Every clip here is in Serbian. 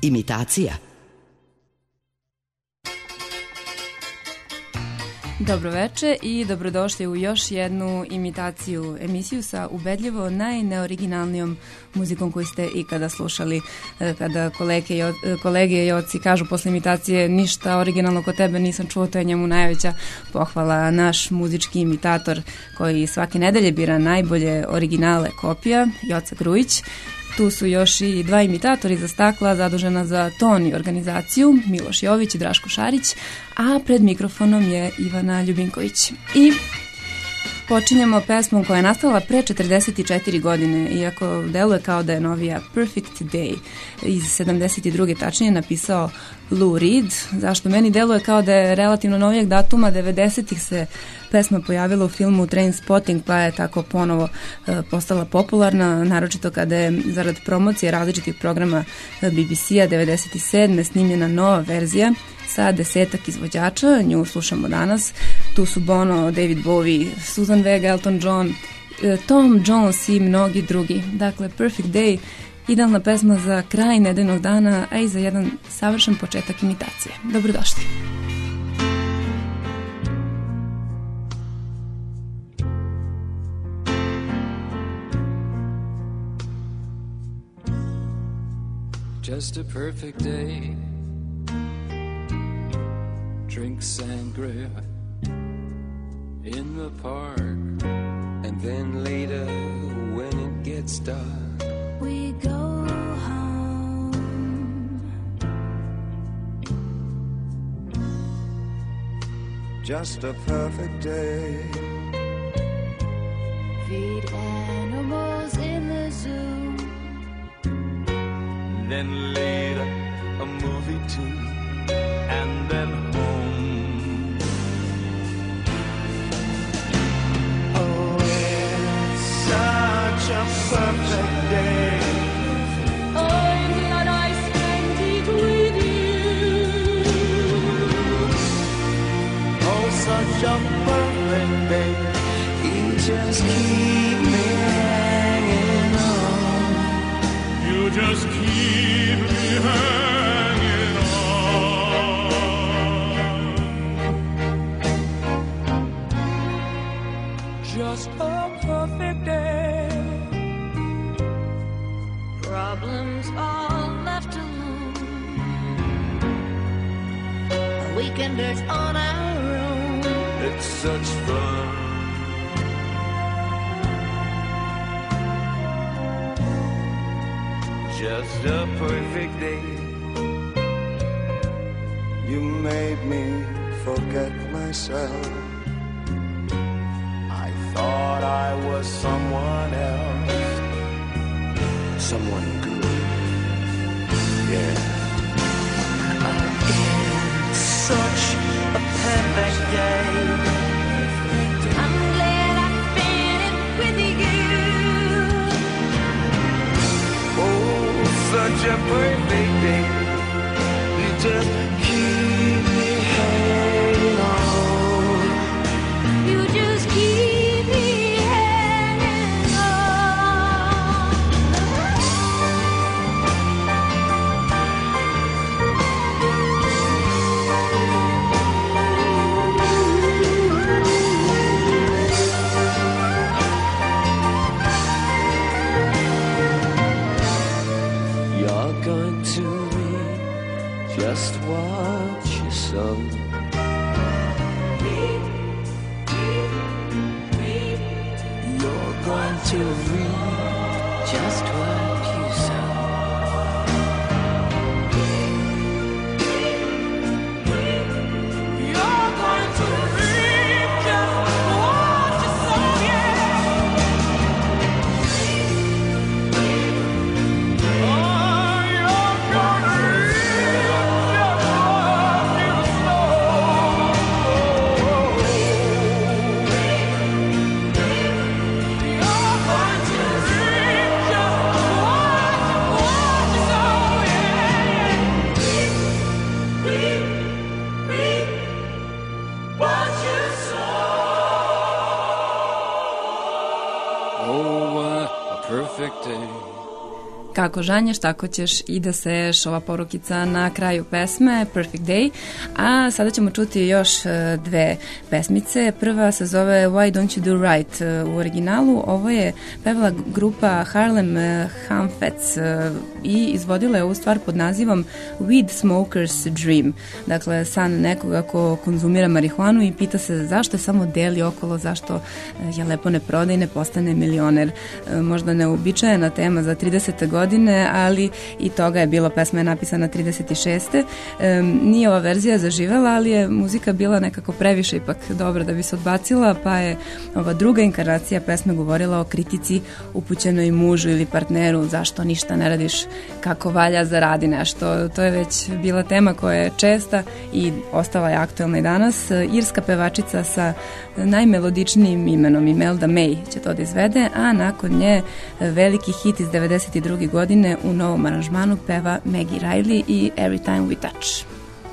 Imitacija. Dobroveče i dobrodošli u još jednu imitaciju, emisiju sa ubedljivo najneoriginalnijom muzikom koju ste ikada slušali. Kada kolege i oci kažu posle imitacije ništa originalno kod tebe nisam čuo, to je njemu najveća pohvala. Naš muzički imitator koji svake nedelje bira najbolje originale kopija, Joca Grujić. Tu su još i dva imitatori za stakla zadužena za ton i organizaciju, Miloš Jović i Draško Šarić, a pred mikrofonom je Ivana Ljubinković. I počinjemo pesmom koja je nastala pre 44 godine, iako deluje kao da je novija, Perfect Day, iz 72. tačnije napisao Lou Reed, zašto meni deluje kao da je relativno novijeg datuma, 90-ih se pesma pojavila u filmu Trainspotting, pa je tako ponovo postala popularna, naročito kada je zarad promocije različitih programa BBC-a 97. snimljena nova verzija sa 10 izvođača, nju slušamo danas. Tu su Bono, David Bowie, Susan Vega, Elton John, Tom Jones i mnogi drugi. Dakle, Perfect Day, idealna pesma za kraj nedeljnog dana, a i za jedan savršen početak imitacije. Dobrodošli. Just a perfect day. Drink sangria in the park, and then later when it gets dark we go home. Just a perfect day. Feed animals in the zoo, then later a movie too, and then home. Oh, it's such a perfect day. I'm glad I spent it with you. Oh, such a perfect day. You just keep me hanging on. You just keep me hanging on. Just a perfect day. Problems all left alone. Weekenders on our own. It's such fun. Just a perfect day. You made me forget myself. I thought I was someone else, someone good. Yeah. It's such a perfect day. I'm glad I spent it with you. Oh, such a perfect day. You just keep me hanging on. You just keep me hanging on. You're going to read just what you sow. You're going to read just what you sow. You're going to reap just what you sow, yeah. Oh, you're gonna reap just what you sow. You're going to reap just what you sow, yeah. Reap what you sow. Oh, what a perfect day. kako žanješ, tako ćeš i da seješ, ova porukica na kraju pesme Perfect Day. A sada ćemo čuti još dve pesmice. Prva se zove Why Don't You Do Right u originalu. Ovo je pevala grupa Harlem Humphets i izvodila je ovu stvar pod nazivom Weed Smoker's Dream. Dakle, san nekoga ko konzumira marihuanu i pita se zašto je samo deli okolo, zašto je lepo ne proda i ne postane milioner. Možda neobičajena tema za 30. godine, ali i toga je bilo. Pesma je napisana 36. Nije ova verzija zaživela, ali je muzika bila nekako previše ipak dobra da bi se odbacila, pa je ova druga inkarnacija pesme govorila o kritici upućenoj mužu ili partneru, zašto ništa ne radiš kako valja, zaradi nešto. To je već bila tema koja je česta i ostala je aktuelna i danas. Irska pevačica sa najmelodičnijim imenom Imelda May će to da izvede, a nakon nje veliki hit iz 92. godine u novom aranžmanu peva Maggie Riley i Every Time We Touch.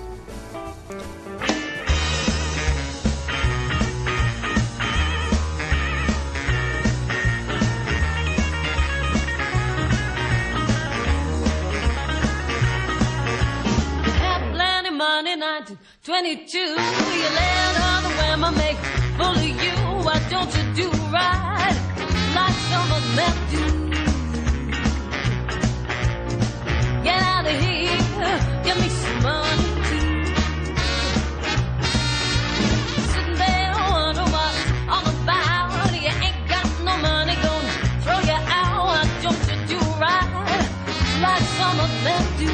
Had plenty money, 1922. You let other women make full of you. Why don't you do right like some of them do? Get out of here, give me some money too. Sitting there, wonder what's all about. You ain't got no money, gonna throw you out. Why don't you do right like some of them do?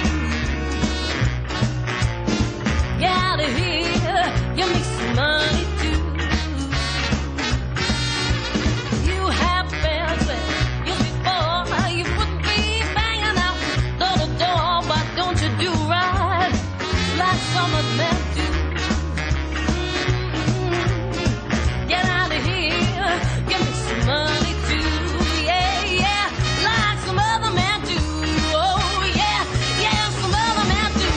Get out of here, give me some money too. You have affairs with you before, you wouldn't be banging out door to door. Why don't you do right like some of them do? Get out of here, give me some money too. Yeah, yeah, like some other men do. Oh yeah, yeah, some other men do.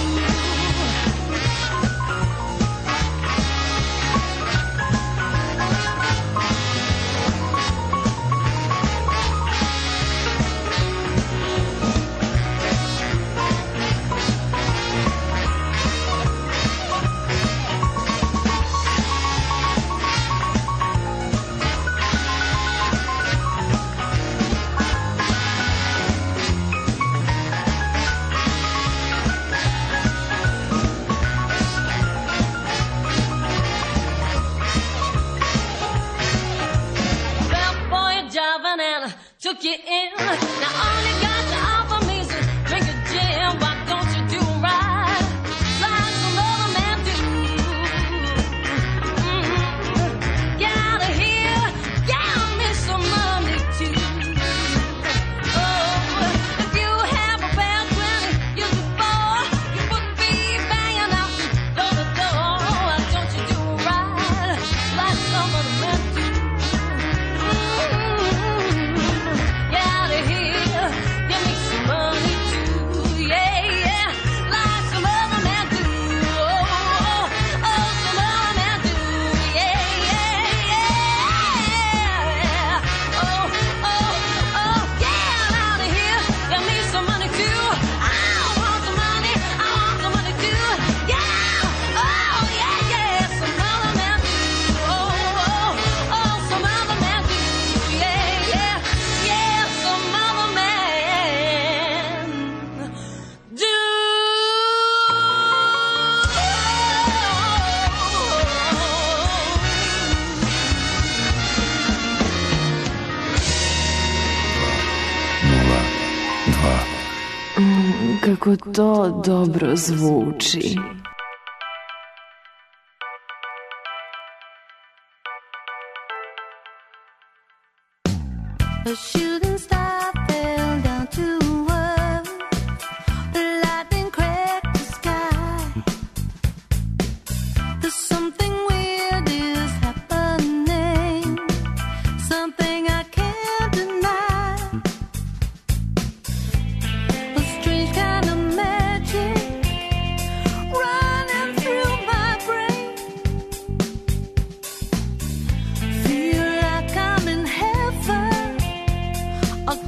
Well, boy, you're driving and I took you in. Now all you got to offer me is a drink of gin. Why don't you do right like some other men do? Get out of here, get me some money too. Oh, if you have a bad 20 years before, you wouldn't be banging out door to door. Why don't you do right like some of the men do? Get out of here, give me some money too. Yeah, yeah, like some other men do. Oh, some other men do. Yeah, yeah, yeah. Oh, get out of here, give me some money too. I want some money, I want some money too. Yeah, oh, yeah, yeah, some other men do. Oh, some other men do. Yeah, yeah, yeah, some other men do. Kako to dobro zvuči. A shooting star fell down to earth. Lightning cracked the sky. There's something weird is happening. Something I can't deny. A strange kind of magic running through my brain. Feel like I'm in heaven or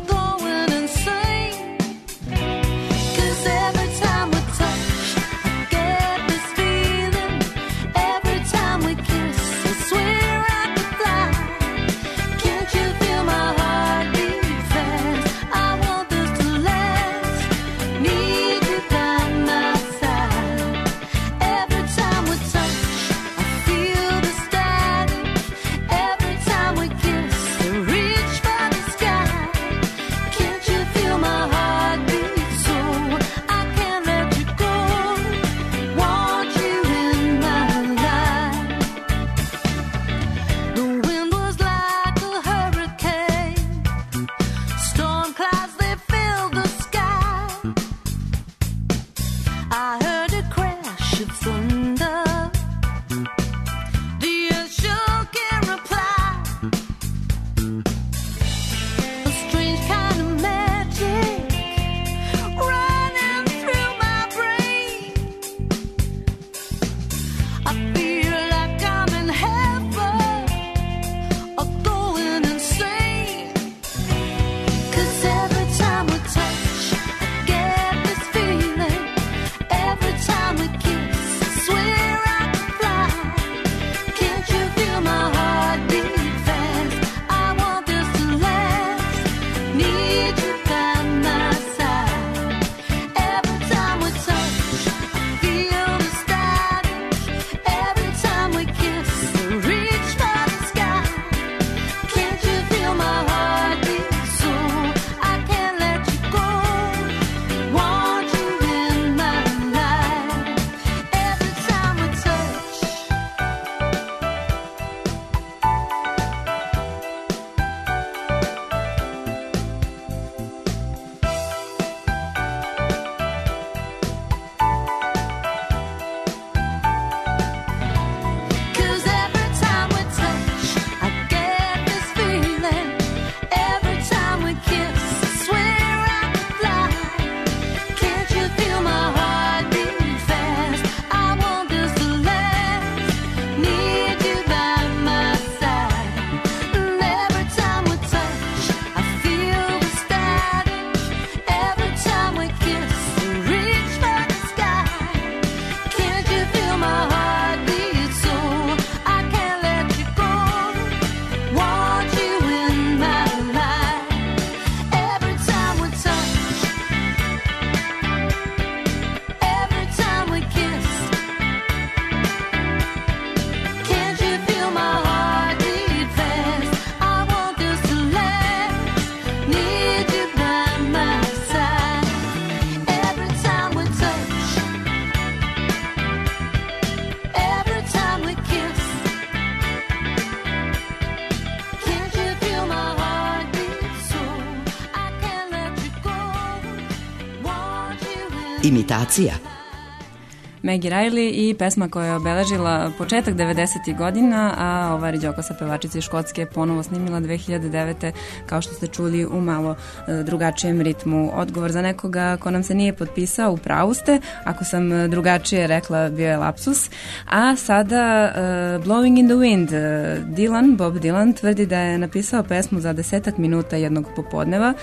Imitacija. Maggie Riley i pesma koja je obeležila početak 90. godina, a ova Riđokosa pevačica iz Škotske ponovo snimila 2009. kao što ste čuli u malo drugačijem ritmu. Odgovor za nekoga ko nam se nije potpisao, u pravu ste, ako sam drugačije rekla bio je lapsus. A sada Blowing in the Wind, Bob Dylan tvrdi da je napisao pesmu za 10 minuta jednog popodneva.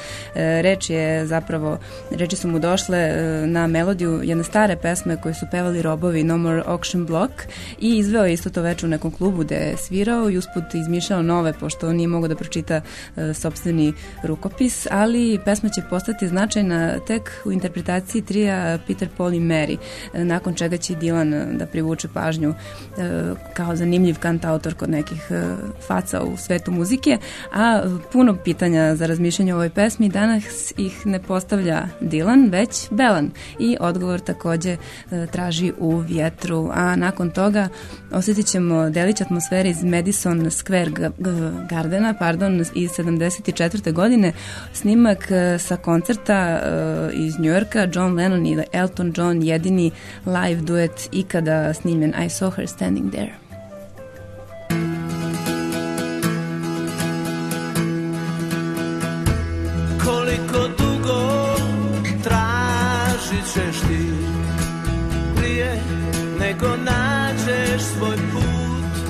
Reči su mu došle na melodiju jedne stare pesme koje su pevali robovi No More Auction Block i izveo je isto to veče u nekom klubu gde je svirao i usput izmišljao nove, pošto nije mogao da pročita sopstveni rukopis, ali pesma će postati značajna tek u interpretaciji trija Peter, Paul i Mary, nakon čega će Dylan da privuče pažnju kao zanimljiv kantautor kod nekih faca u svetu muzike, a puno pitanja za razmišljanje o ovoj pesmi danas ih ne postavlja Dylan, već Belan, i odgovor takođe traži u vjetru, a nakon toga osjetit ćemo delić atmosfere iz Madison Square Gardena, iz 74. godine, snimak sa koncerta iz Njujorka, John Lennon i Elton John, jedini live duet ikada snimljen, I Saw Her Standing There. Koliko dugo tražit ćeš ti prije nego nađeš svoj put?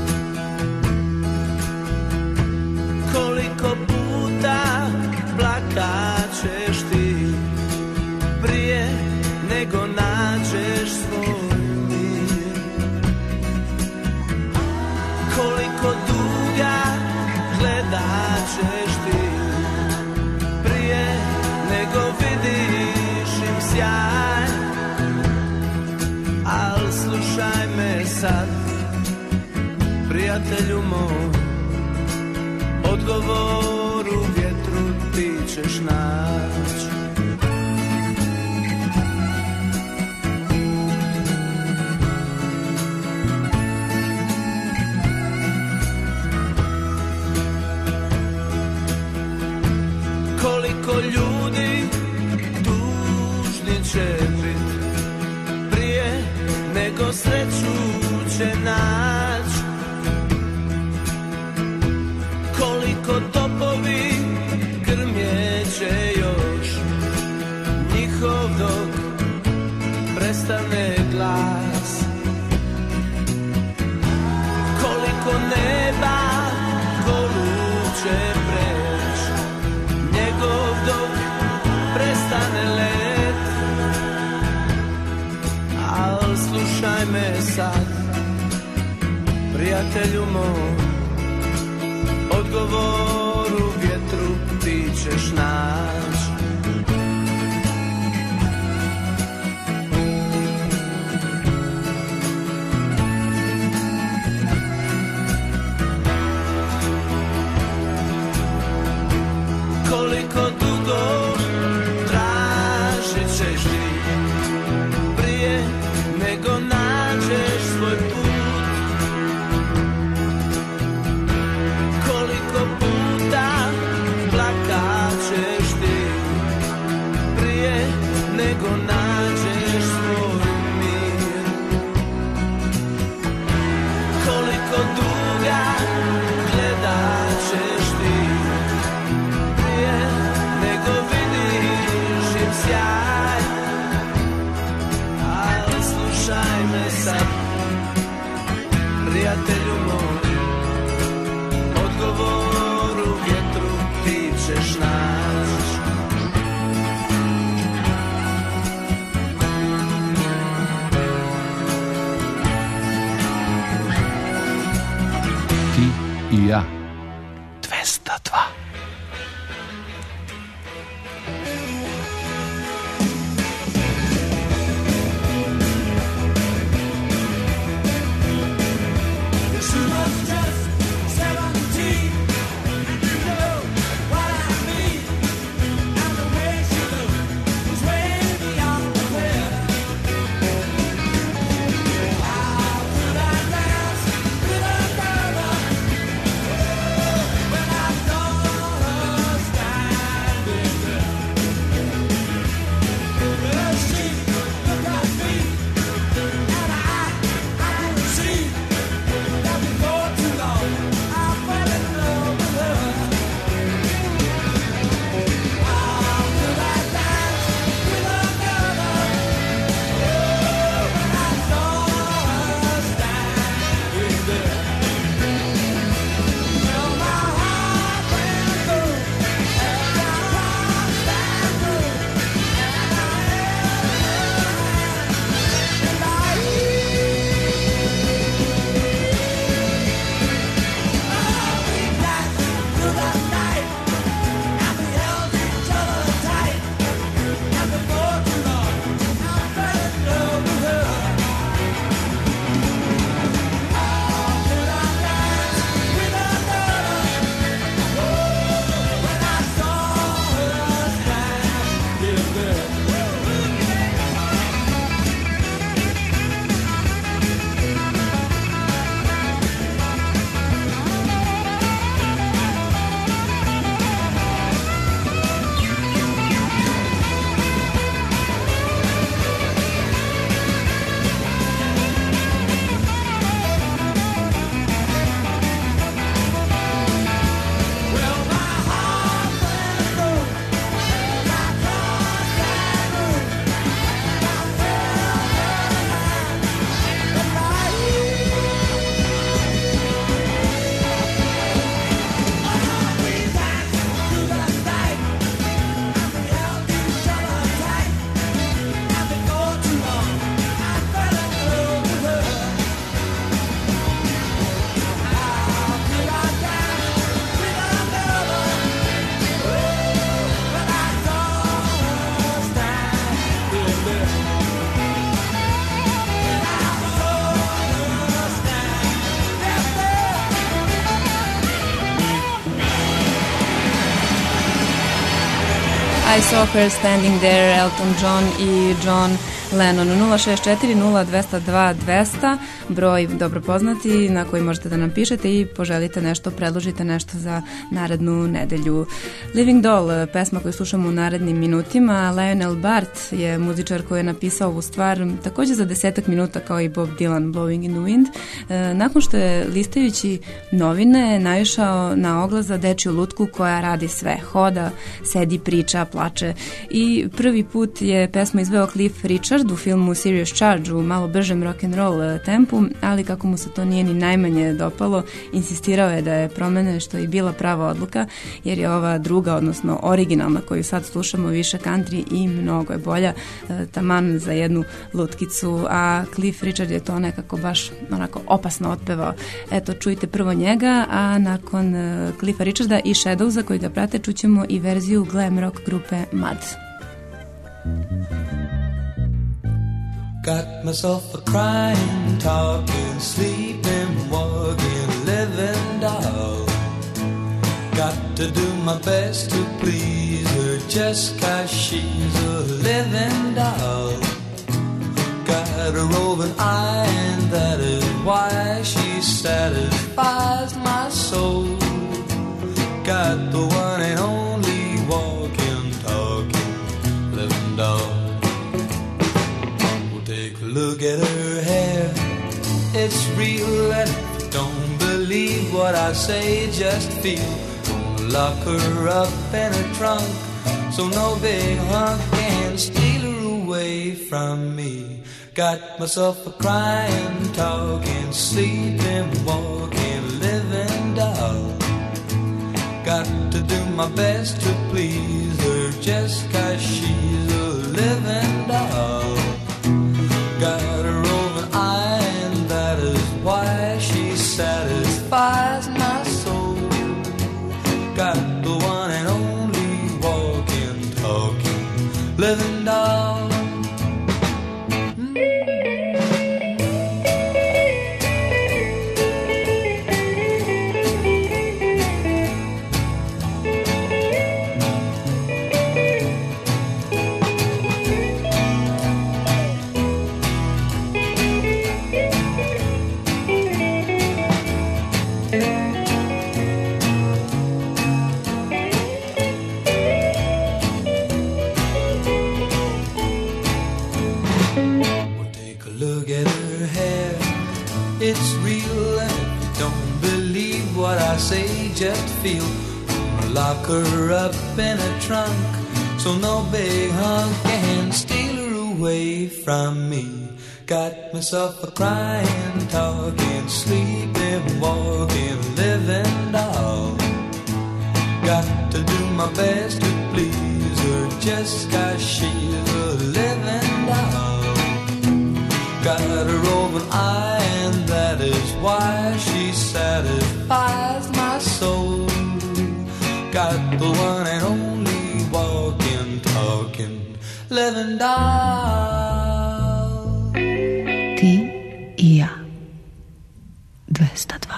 Koliko puta plakat ćeš ti prije nego nađeš svoj mir? Koliko duga gledat ćeš ti prije nego vidiš im sjaj? Al slušaj me sad, prijatelju moj, odgovor u vjetru ti ćeš naći. Koliko ljudi tužni će bit prije nego sreću će nać? Koliko topovi grmjeće još njihov dok prestane glas? Koliko neba golub će preć njegov dok prestane let? Al slušaj me sad, prijatelju moj, odgovor u vjetru ti ćeš naći. Koliko dugo tražit ćeš ti prije nego nađeš svoj put? Koliko puta plakat ćeš ti prije nego nađeš svoj mir? Koliko duga gledat ćeš ti prije nego vidiš im sjaj? Ali slušaj me sad, prijatelju moj, odgovor u vjetru ti ćeš naći. Ti i ja. 202. When I I Saw Her Standing There, Elton John i John Lennon. 064-0202-200, broj dobro poznati na koji možete da nam pišete i poželite nešto, predložite nešto za narednu nedelju. Living Doll, pesma koju slušamo u narednim minutima. Lionel Bart je muzičar koji je napisao ovu stvar također za 10 minuta kao i Bob Dylan, Blowing in the Wind. Nakon što je listajući novine naišao na oglas za dečju lutku koja radi sve. Hoda, sedi, priča, plače. I prvi put je pesmu izveo Cliff Richard u filmu Serious Charge u malo bržem rock'n'roll tempu, ali kako mu se to nije ni najmanje dopalo, insistirao je da je promene, što je i bila prava odluka, jer je ova druga, odnosno originalna koju sad slušamo, više country i mnogo je bolja, taman za jednu lutkicu, a Cliff Richard je to nekako baš onako opasno otpevao. Eto, čujte prvo njega, a nakon Cliffa Richarda i Shadowsa koji ga prate čućemo i verziju glam rock grupe Mud. Got myself a crying, talking, sleeping, walking, living doll. Got to do my best to please her just 'cause she's a living doll. Got a roving eye and that is why she satisfies my soul. Got the one and only walking, talking, living doll. Look at her hair, it's real, and if you don't believe what I say, just feel. Gonna lock her up in a trunk, so no big hunk can steal her away from me. Got myself a crying, talking, sleeping, walking, living doll. Got to do my best to please her just 'cause she's a living doll. Got a roving eye and that is why she satisfies my soul. Got the one and only walking, talking, living doll. It's real, and if you don't believe what I say, just feel. Gonna lock her up in a trunk, so no big hunk can steal her away from me. Got myself a crying, talking, sleeping, walking, living doll. Got to do my best to please her just 'cause she's a living doll. Got a roving eye and that is why she satisfies my soul. Got the one and only walking, talking, living doll. Ti i ja. 202.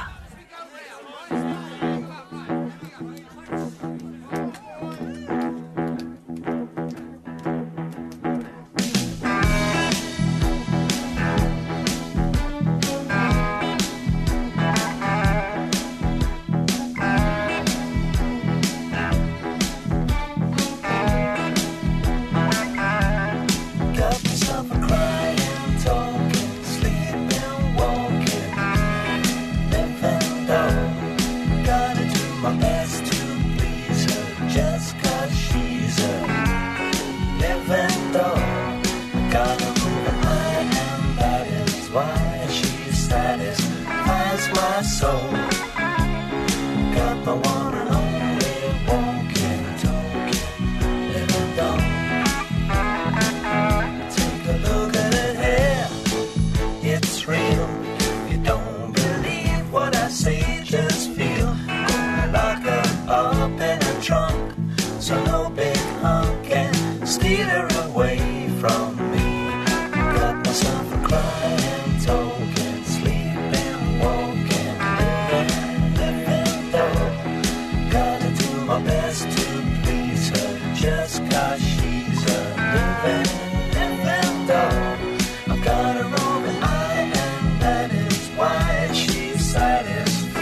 Just 'cause living doll. I've got a roving eye, and that is why she satisfies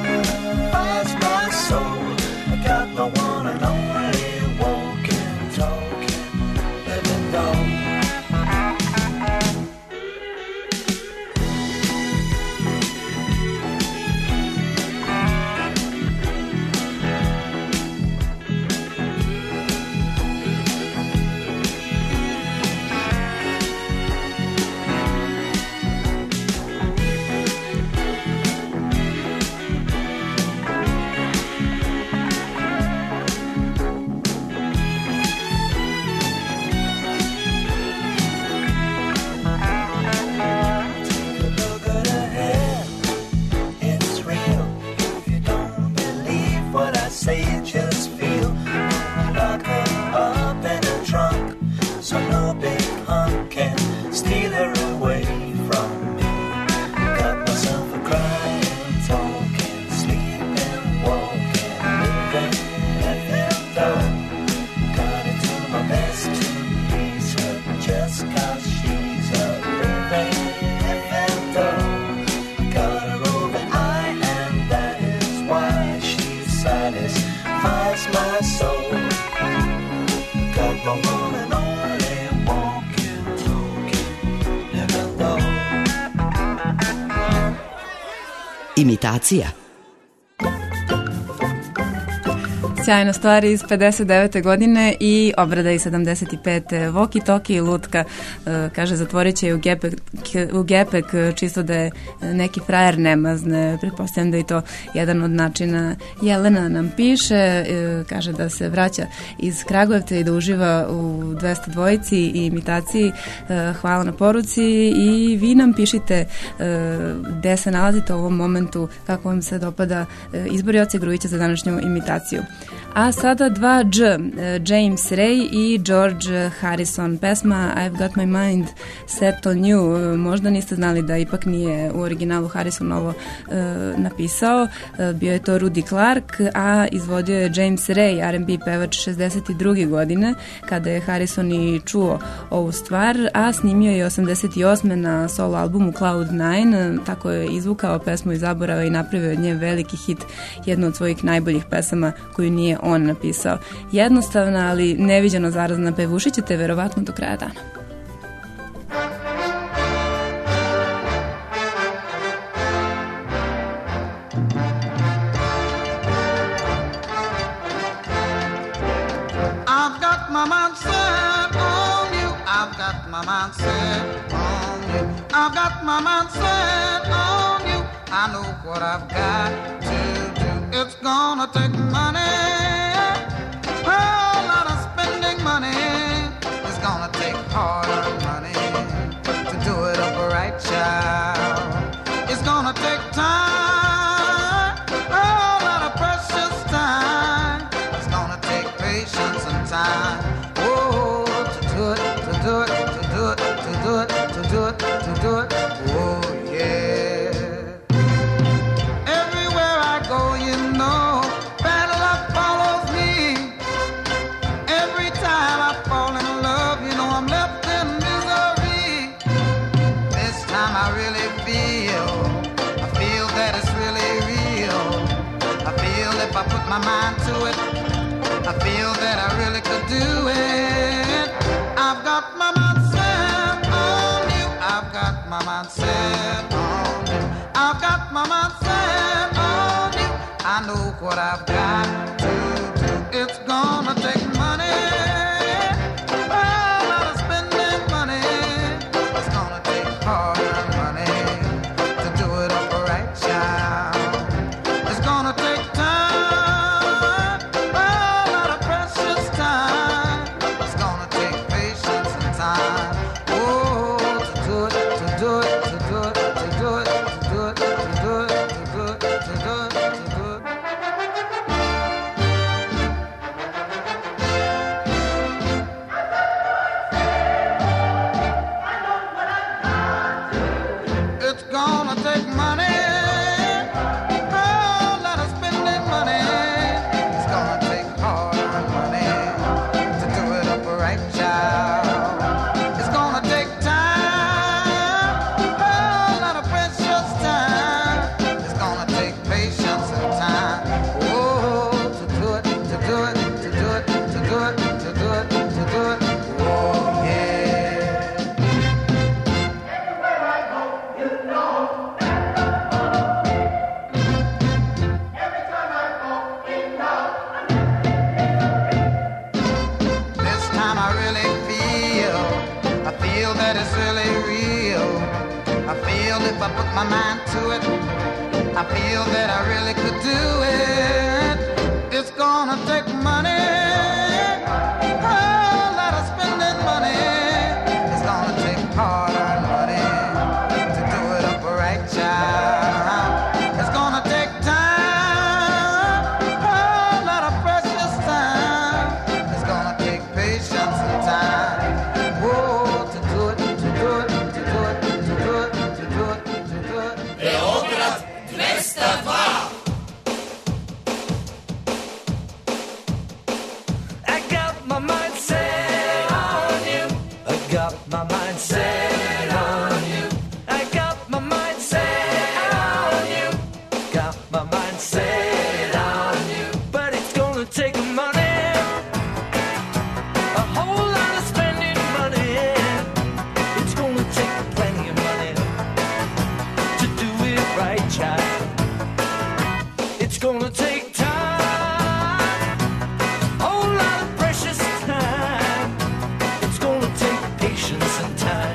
my soul. I got the one and only walking, talking, living doll. Imitacija. Sjajna stvar iz 59. godine i obrada iz 75. Voki Toki i Lutka, kaže, zatvorit će u gepek čisto da je neki frajer ne mazne. Pretpostavljam da je to jedan od načina. Jelena nam piše, kaže da se vraća iz Kragujevca i da uživa u 202 i imitaciji. Hvala na poruci i vi nam pišite gde se nalazite u ovom momentu, kako vam se dopada izbor Joce Grujića za današnju imitaciju. A sada 2G, James Ray i George Harrison, pesma I've Got My Mind Set On You. Možda niste znali da ipak nije u originalu Harrison ovo napisao, bio je to Rudy Clark, a izvodio je James Ray, R&B pevač 62. godine, kada je Harrison i čuo ovu stvar, a snimio je 88. na solo albumu Cloud9, tako je izvukao pesmu iz zaborava i napravio od nje veliki hit, jednu od svojih najboljih pesama koju nije on napisao. Jednostavna, ali neviđeno zarazna, pevušit ćete verovatno do kraja dana. I've got my mind set on you. I've got my mind set on you. I've got my mind set on you. I know what I've got to do. It's gonna take money, a lot of spending money. It's gonna take hard money to do it up right, child. It's gonna take time, a lot of precious time. It's gonna take patience and time. Oh, to do it, to do it, to do it, to do it, to do it, to do it. Oh, yeah. Everywhere I go, you know, bad luck follows me. Every time I fall in love, you know I'm left in misery. This time I really feel that it's really real. I feel if I put my mind to it, I feel that I really could do it. I've got my mind set on you. I've got my mind set on you. I've got my mind set on you. I know what I've got to do. It's gonna take money, a lot of spending money. It's gonna take hard money to do it up right, child. It's gonna take time, a lot of precious time. It's gonna take patience and time. Oh, to do it, to do it, to do it, to do it, to do it, to do it, to do it, to do it, to do it. do it, to do it, to do it, to do it, to do it. Oh, yeah. Everywhere I go, you know. Every time I go, you know. This time I really feel that it's really real. I feel if I put my mind to it, I feel that I really could do it. It's gonna take money, a lot of spending money. It's gonna take hard-earned money to do it up right, child. It's gonna take time, a lot of precious time. It's gonna take patience and time. Whoa, to do it, to do it, to do it, to do it, to do it, to do it. Beograd 202. I got my mind set on you. I got my mind set on you. I got my mind set on you. Got my mind set on you. But it's gonna take money, a whole lot of spending money. It's gonna take plenty of money to do it right, child. It's gonna take time, whole lot of precious time. It's gonna take patience and time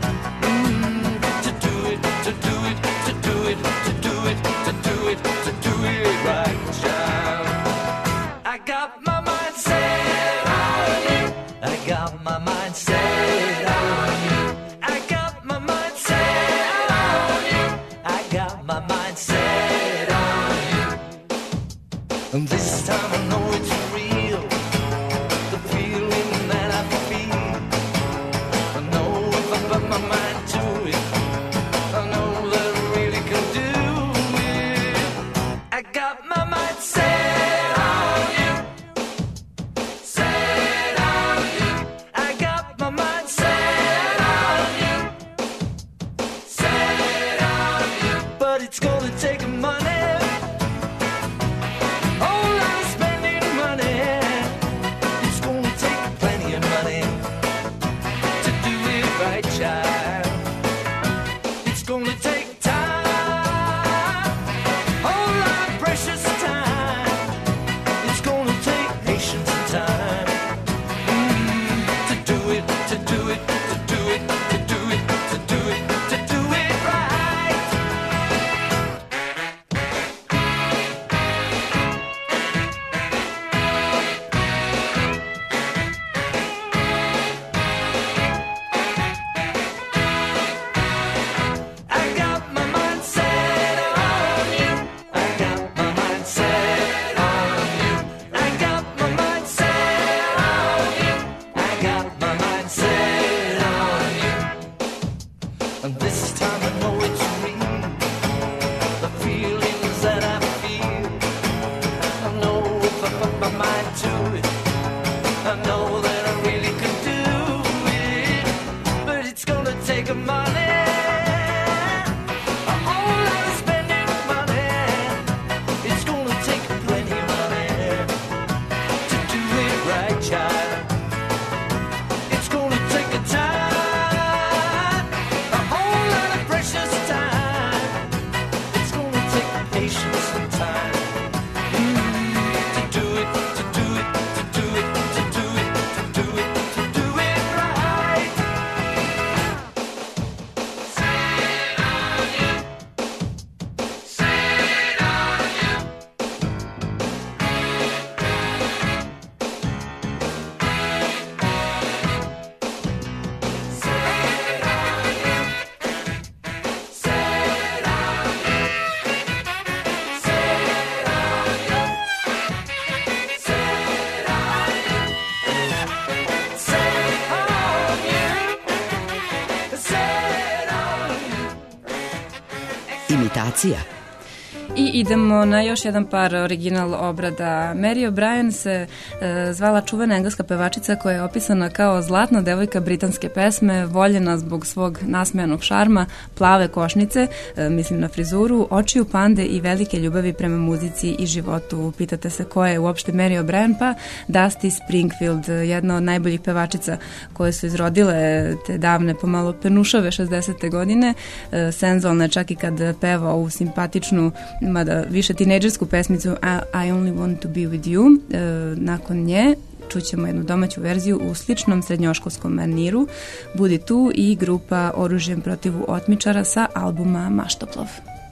to do it, to do it, to do it, to do it, to do it, to do it right, child. I got my mind set on you. I got my mind set on you. I got my mind set on you. I got my mind set on you. And this time I know it's real, the feeling that I feel. I know if I put my mind to it, I know that I really can do it. I got my mind set on you, set on you. I got my mind set on you, set on you. But it's gonna take money, whole lot of spending money. It's gonna take plenty of money to do it right, child. It's gonna take time, whole lot of precious time. It's gonna take patience and time to do it, to do it, to do it, to do it, to do it, to do it right. I got my mind set on you. I got my mind set on you. I got my mind set on you. I got my mind set on you. And this time I know it's real, the feelings that I feel. I know if I put my mind to it, I know that I really can do it. But it's gonna take money, a whole lot of spending money. It's gonna take plenty of money to do it right, child. It's gonna take a time, a whole lot of precious time. It's gonna take patience and time to do it, to do it, to do it, to do it, to do it, to do it right. Set on you, set on you. Set on you, set on you, set on you, set on you, set on you, set on you. Imitacija. I idemo na još jedan par original obrada. Mary O'Brien se zvala čuvena engleska pevačica koja je opisana kao zlatna devojka britanske pesme, voljena zbog svog nasmejanog šarma, plave košnice, mislim na frizuru, očiju pande i velike ljubavi prema muzici i životu. Pitate se ko je uopšte Mary O'Brien? Pa Dusty Springfield, jedna od najboljih pevačica koje su izrodile te davne, pomalo penušave 60. godine, senzualne čak i kad peva ovu simpatičnu, mada više tinejdžersku pesmicu I Only Want to Be With You. Nakon nje čućemo jednu domaću verziju u sličnom srednjoškolskom maniru, Budi tu i grupa Oružjem protiv otmičara sa albuma Maštoplov.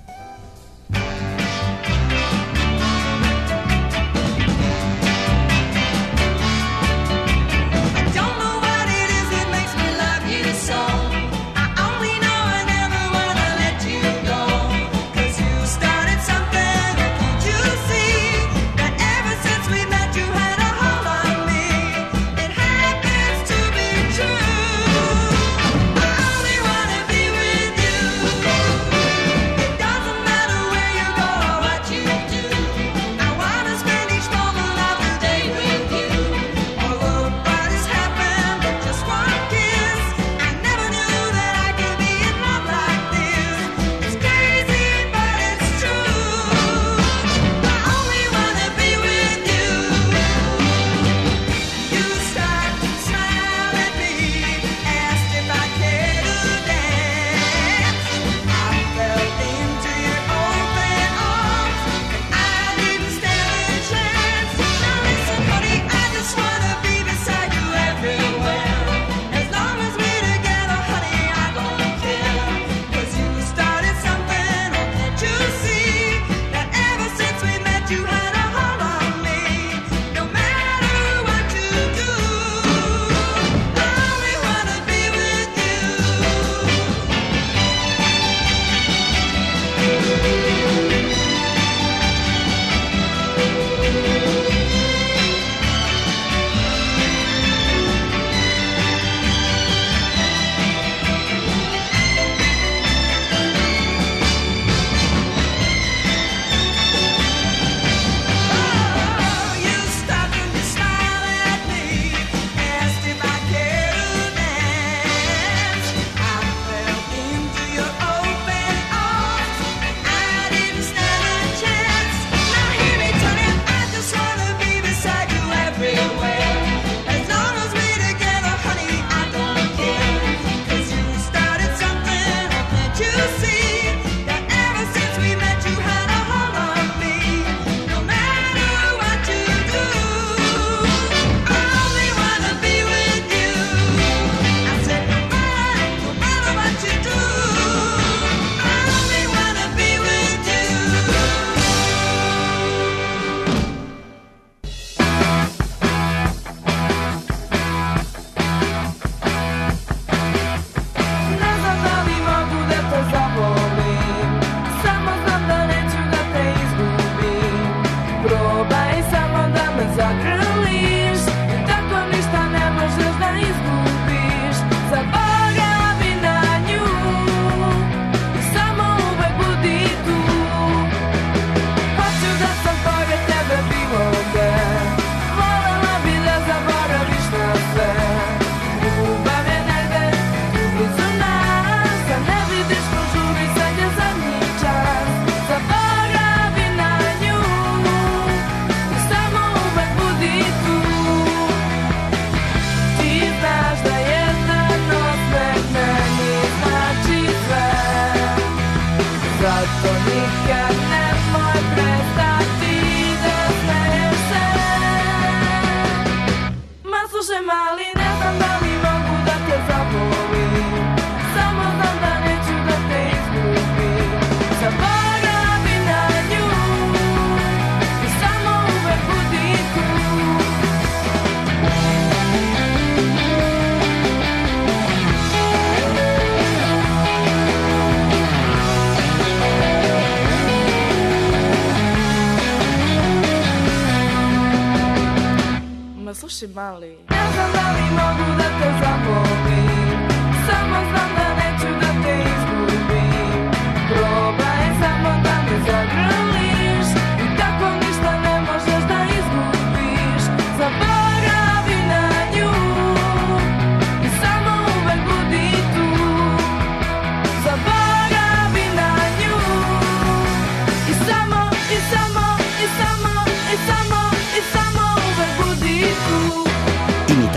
Slušaj mali, ne znam da li mogu da te zabolim, samo znam da neću da te izgubim. Probaj samo da me zagrlim.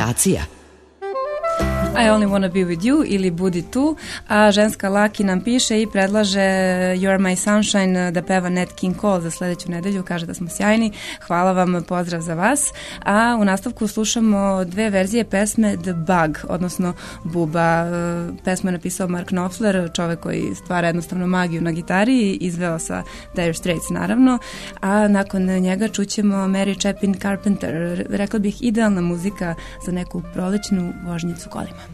Imitacija. I Only Wanna Be With You ili Budi tu, a ženska Laki nam piše i predlaže You're My Sunshine da peva Nat King Cole za sledeću nedelju, kaže da smo sjajni, hvala vam, pozdrav za vas. A u nastavku slušamo dve verzije pesme The Bug, odnosno Buba. Pesmu je napisao Mark Knopfler, čovek koji stvara jednostavno magiju na gitari i izveo sa Dire Straits naravno, a nakon njega čućemo Mary Chapin Carpenter, rekla bih idealna muzika za neku prolećnu vožnjicu kolima.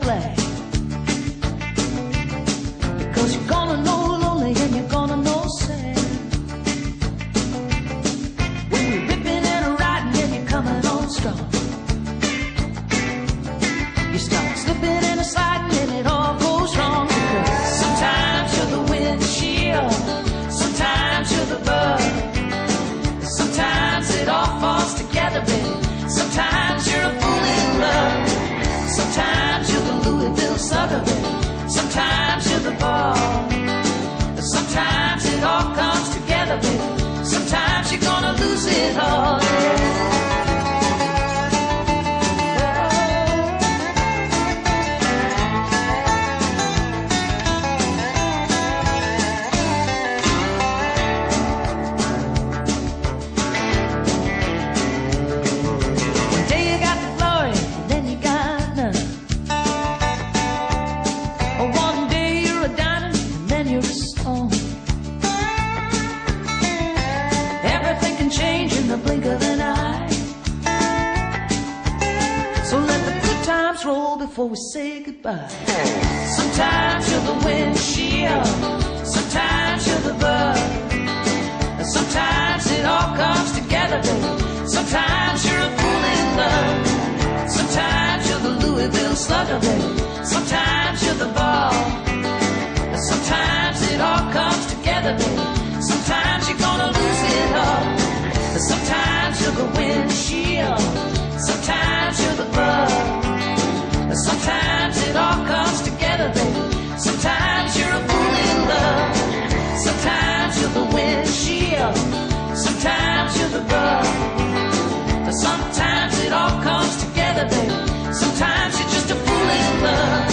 Cause you're gonna know lonely and you're gonna know sad. it all. One day you got the glory, then you got none. One day you're a diamond, and then you're a stone. Everything can change in the blink of an eye. So let the good times roll before we say goodbye. Sometimes you're the windshield, sometimes you're the bug. Sometimes it all comes together, baby. Sometimes you're a fool in love. Sometimes you're the Louisville Slugger, baby. Sometimes you're the ball. Sometimes it all comes together, baby. Sometimes you're gonna lose it all. Sometimes you're the windshield. Sometimes you're the bug. Sometimes it all comes together, baby. Sometimes you're a fool in love. Sometimes you're the windshield. Sometimes you're the bug. Sometimes it all comes together, baby. Sometimes you're just a fool in love.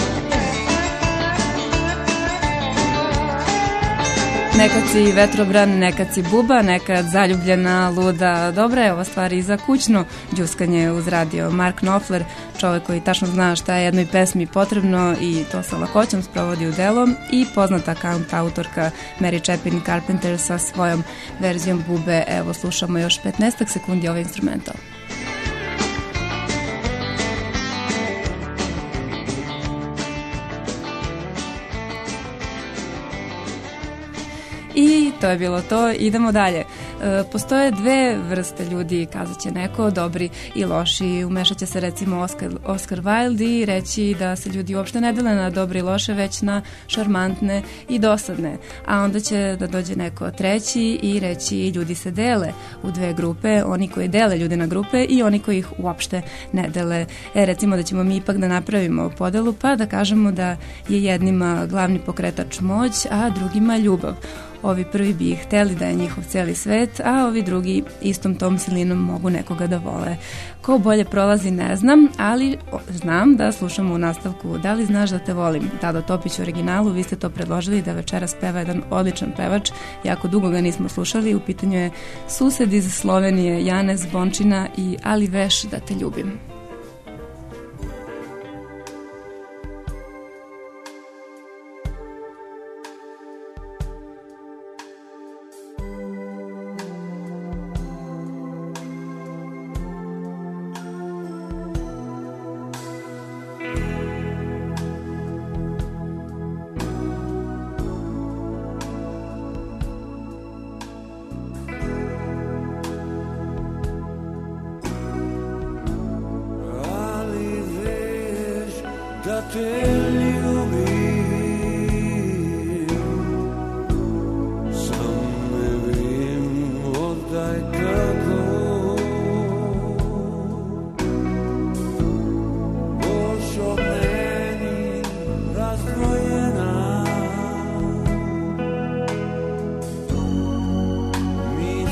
Nekad si vetrobran, nekad si buba, nekad zaljubljena, luda. Dobra je ova stvar i za kućno đuskanje uz radio. Mark Knopfler, čovek koji tačno zna šta je jednoj pesmi potrebno i to sa lakoćom sprovodi u delo, i poznata autorka Mary Chapin Carpenter sa svojom verzijom bube. Evo, slušamo još 15 sekundi ovaj instrumental. I to je bilo to, idemo dalje. Postoje dve vrste ljudi, kazat će neko, dobri i loši. Umešat će se recimo Oscar Wilde i reći da se ljudi uopšte ne dele na dobre i loše, već na šarmantne i dosadne. A onda će da dođe neko treći i reći ljudi se dele u dve grupe, oni koji dele ljude na grupe i oni koji ih uopšte ne dele. Recimo da ćemo mi ipak da napravimo podelu, pa da kažemo da je jednima glavni pokretač moć, a drugima ljubav. Ovi prvi bi hteli da je njihov celi svet, a ovi drugi istom tom silinom mogu nekoga da vole. Ko bolje prolazi ne znam, ali znam da slušamo u nastavku Da li znaš da te volim? Dado Topić u originalu, vi ste to predložili da večeras peva jedan odličan pevač, jako dugo ga nismo slušali, u pitanju je sused iz Slovenije Janez Bončina i Ali veš da te ljubim. Da te ljubim, sam ne vim, oddaj tako. Boš od meni razdvojena, mi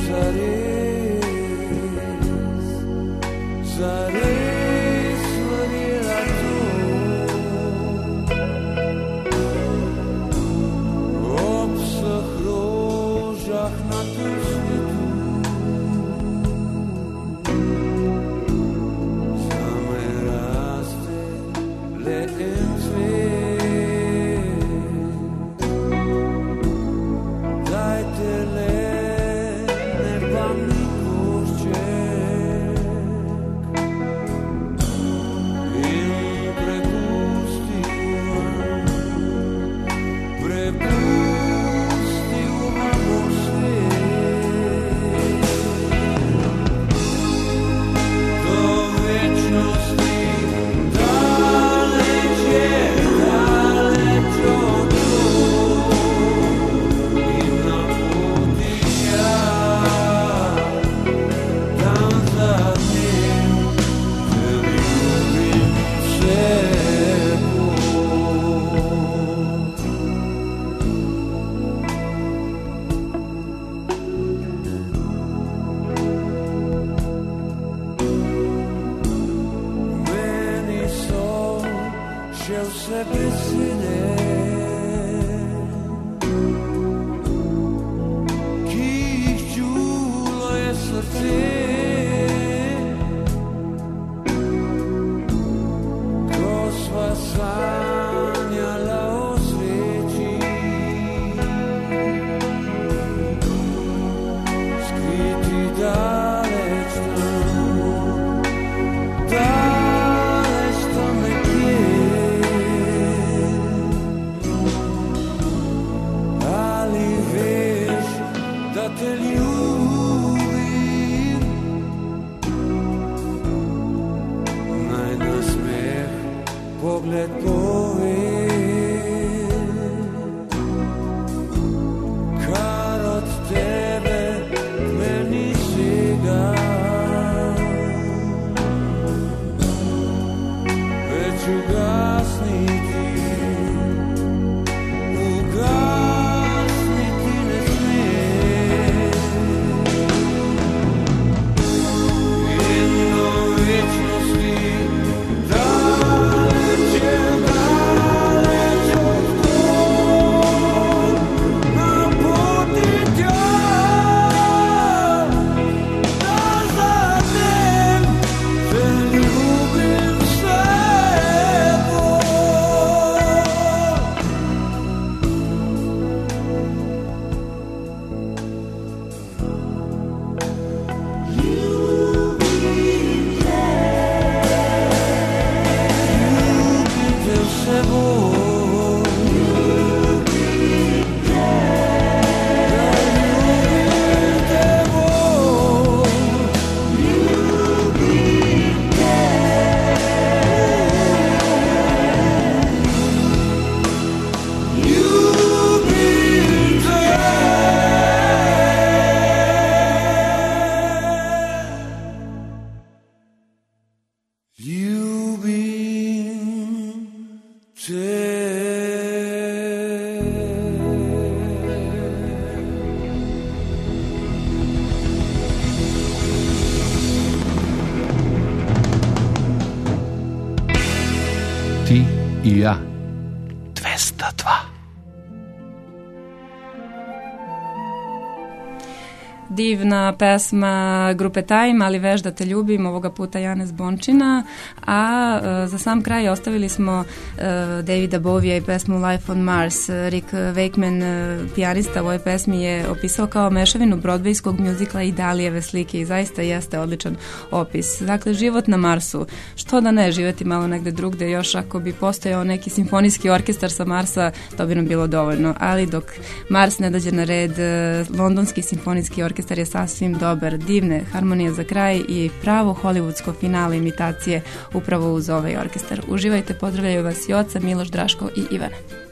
zares verjela to. ja. 202. Divna pesma grupe Time, ali veš da te ljubim, ovoga puta Janez Bončina, a za sam kraj ostavili smo Davida Bovija i pesmu Life on Mars. Rick Wakeman, pijanista u ovoj pesmi, je opisao kao mešavinu brodvejskog mjuzikla i Dalijeve slike i zaista jeste odličan opis. Dakle, život na Marsu, što da ne, živjeti malo negde drugde, još ako bi postojao neki simfonijski orkestar sa Marsa, to bi nam bilo dovoljno, ali dok Mars ne dođe na red, londonski simfonijski orkestar je sasvim dobar, divne harmonije za kraj i pravo hollywoodsko finale imitacije upravo uz ovaj orkestar. Uživajte, pozdravljaju vas Joca, Miloš, Draško i Ivana.